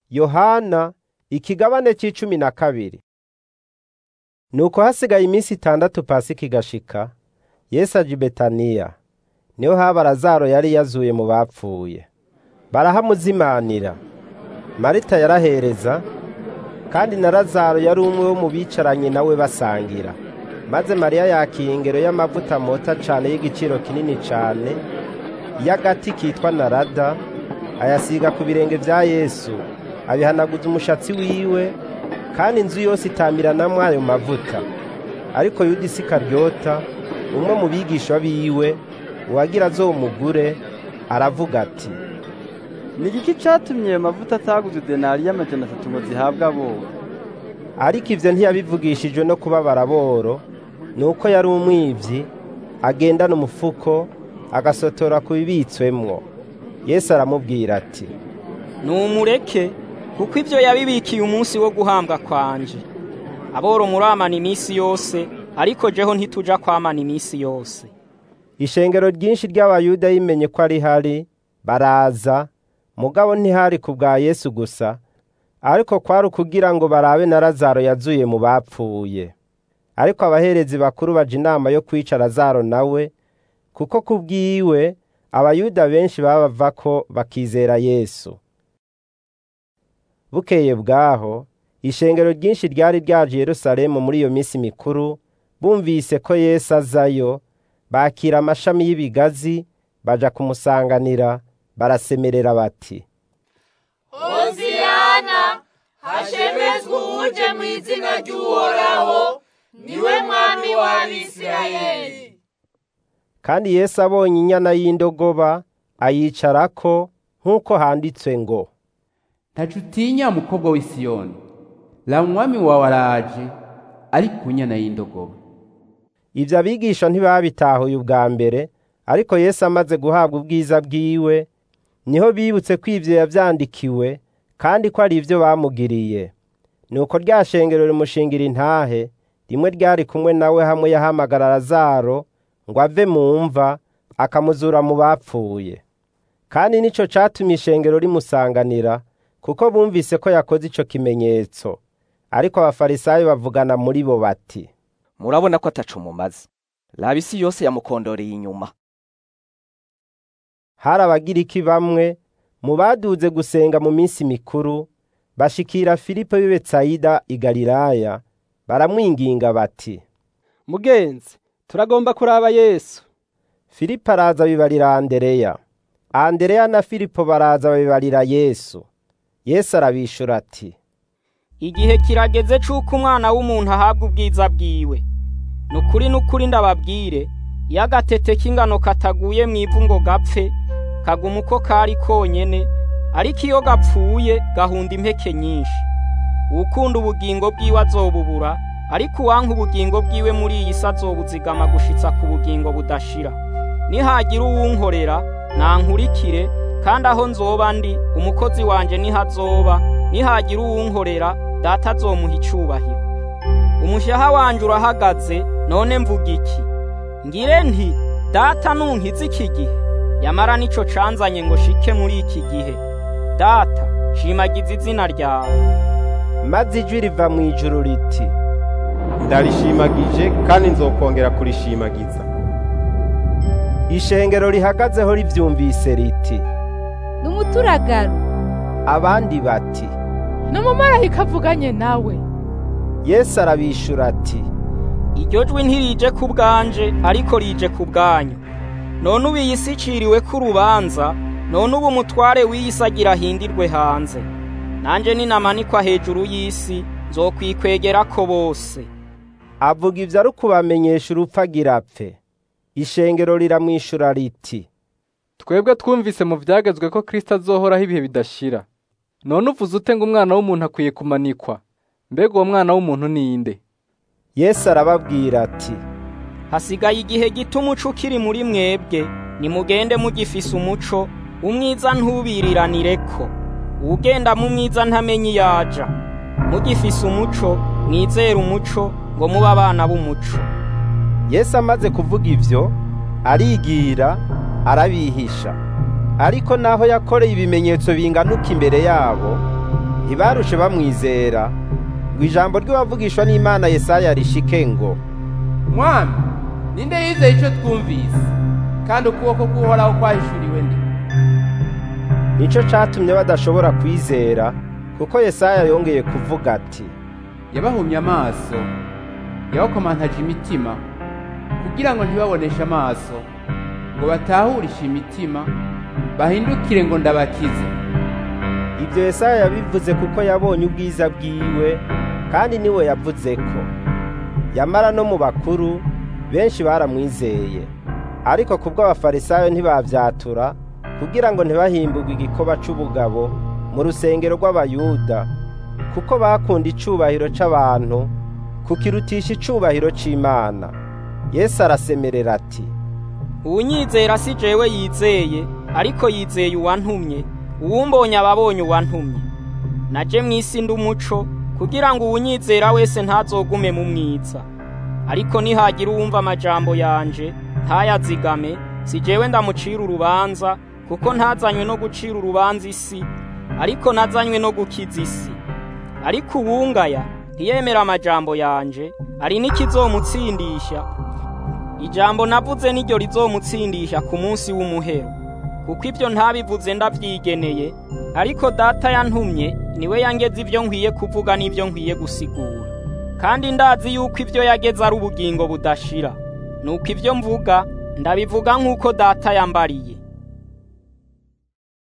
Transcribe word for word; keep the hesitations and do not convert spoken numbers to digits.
Yohana ikigabane c'icumi na kabiri. Nuko hasigaye iminsi itandatu Pasika igashika, Yesu aja i Betaniya. Niho haba Lazaro yari yazuye mu bapfuye. Barahamuzimanira. Marita yarahereza, kandi na Lazaro yari umwe wo mu bicaranye nawe basangira. Maze Mariya yakiye ingero y'amavuta mota cane y'igiciro kinini cane, y'agati kitwa narada, ayasiga ku birenge vya Yesu, abihanaguza umushatsi wiwe, kandi inzu yose itamiranamwo ayo mavuta. Ariko Yuda Isikaryota, umwe mu bigisha biwe, uwagira azomugure, aravuga ati: ni igiki catumye ayo mavuta ataguze denari y'amajana atatu ngo zihabwe aboro? Ariko ivyo ntiyabivugishijwe no kubabara boro, nuko yari umwivyi, agendana umufuko, agasotora ku bibitswemwo. Yesu aramubwira ati: numureke, kuko ivyo yabibikiye umunsi wo guhambwa kwanje. Aboro muramana imisi yose, ariko jeho ntituja kwamana imisi yose. Ishengero ryinshi ry'Abayuda yimenye ko ari hari, baraza, mugabo ntihari ku bwa Yesu gusa, ariko kwari kugira ngo barabe na Lazaro yazuye mu bapfuye. Ariko abaherezi bakuru baja inama yo kwica Lazaro nawe, kuko kubwiwe Abayuda benshi babavako bakizera Yesu. Bukeye bwaho, ishengero ryinshi ryari ryaje Yerusalemu muri iyo misi mikuru, bumvise ko Yesu azayo, bakira amashami y'ibigazi, baja kumusanganira, barasemerera bati: Hoziyana, hashemezwe uje mu izina ry'Uhoraho, niwe mwami w'Abisirayeli. Kandi Yesu abonye inyana y'indogoba, ayicarako, nk'uko handitswe ngo: ntaco utinya mukobwa w'i Siyoni, la mwami wawe araje, ari ku nyana y'indogoba. Ivyo abigisha ntibabitahuye ubwa mbere, ariko Yesu amaze guhabwa ubwiza bwiwe, niho bibutse ko ivyo yavyandikiwe, kandi ko ari ivyo bamugiriye. Nuko rya shengero rimushingira intahe, rimwe ryari kumwe nawe hamwe yahamagara Lazaro ngo ave mu mva, akamuzura mu bapfuye. Kandi nico catumye ishengero rimusanganira, kuko bumvise ko yakoze ico kimenyetso. Ariko abafarisayo bavugana muri bo bati: murabona ko ataco mumaze, laba isi yose yamukondoreye inyuma. Hari abagiriki bamwe mu baduze gusenga mu minsi mikuru, bashikira Filipo w'i Betsayida i Galilaya, baramwinginga bati: Mugenzi, turagomba kuraba Yesu. Filipo araza bibarira Andereya. Andereya na Filipo baraza bibarira Yesu. Yesu arabishura ati: igihe kirageze c'uko umwana w'umuntu ahabwa ubwiza bwiwe. Nukuri nukuri ndababwire, iyo agatete k'ingano kataguye mw'ivu ngo gapfe, kaguma uko kari konyene, ariko iyo gapfuye gahunda impeke nyinshi. Uwukunda ubugingo bwiwe azobubura, ariko uwanka ubugingo bwiwe muri iyi si azobuzigama gushitsa ku bugingo budashira. Nihagira uwunkorera, nankurikire, kandi aho nzoba ndi, umukozi wanje nihazoba, nihagira uwunkorera, Data azomuha icubahiro. Umushaha wanje urahagaze, none mvuga iki? Ngire nti, Data nunkiza iki gihe? Yamara nico canzanye ngo shike muri iki gihe. Data, shimagiza izina ryawe. Maze ijwi riva mu ijuru riti: ndarishimagije, kandi nzokongera kurishimagiza. Ishengero rihagazeho rivyumvise riti: n'umuturagaro. Abandi bati: n'umumarayika avuganye nawe. Yesu arabishura ati: iryo jwi ntirije ku bwanje, ariko rije ku bwanyu. None ubu iyi si iciriwe ko urubanza, none ubu umutware w'iyi si agira ahindirwe hanze. Nanje ninamanikwa hejuru y'isi, nzokwikwegerako bose. Avuga ivyo ari kubamenyesha urupfu agira apfe. Ishengero riramwishura riti: twebwe twumvise mu vyagezwe ko Kristo azohoraho ibihe bidashira. None uvuze ute ngo umwana w'umuntu akwiye kumanikwa? Mbega uwo mwana w'umuntu ni inde? Yesu arababwira ati: hasigaye igihe gito umuco ukiri muri mwebwe, nimugende mugifise umuco, umwiza ntubiriranireko. Ugenda mu mwiza ntamenye iyaja. Mugifise umuco, mwizere umuco, ngo muba abana b'umuco. Yesu amaze kuvuga ivyo, arigira, arabihisha. Ariko naho yakoreye ibimenyetso binganuka imbere yabo, ntibarushe bamwizera ngo ijambo ry'uwavugishwa n'Imana Yesaya rishike ngo, mwami ninde yizeye ico twumvise, kandi ukuboko k'Uhoraho kwahishuriwe nde? Nico catumye badashobora kwizera, kuko Yesaya yongeye kuvuga ati, yabahumye amaso, yabakomantaje imitima, kugira ngo ntibaboneshe amaso, ngo batahurishe imitima, bahindukire ngo ndabakize. Ibyo Yesaya yabivuze kuko yabonye ubwiza bwiwe, kandi niwe yavuze ko. Yamara no mu bakuru benshi baramwizeye, ariko kubwo abafarisayo ntibavyatura, kugira ngo ntibahimburwe igikoba c'ubugabo mu rusengero rw'Abayuda, kuko bakunda icubahiro c'abantu kukirutisha icubahiro c'Imana. Yesu arasemerera ati, uwunyizera si jewe yizeye, ariko yizeye uwantumye. Uwumbonye ababonye uwantumye. Naje mw'isi ndi umuco, kugira ngo uwunyizera wese ntazogume mu mwiza. Ariko nihagira uwumva amajambo yanje ntayazigame, si jewe ndamucira urubanza, kuko ntazanywe no gucira urubanza isi, ariko nazanywe no gukiza isi. Ariko uwungaya ntiyemera amajambo yanje, ari n'ikizomutsindisha. Ijambo navuze niryo rizomutsindisha ku munsi w'umuhero, kuko ibyo ntabivuze ndavyigeneye, ariko Data yantumye niwe yangeze ibyo nkwiye kuvuga n'ibyo nkwiye gusigura. Kandi ndazi yuko ibyo yageze ari ubugingo budashira, nuko ibyo mvuga ndabivuga nk'uko Data yambariye.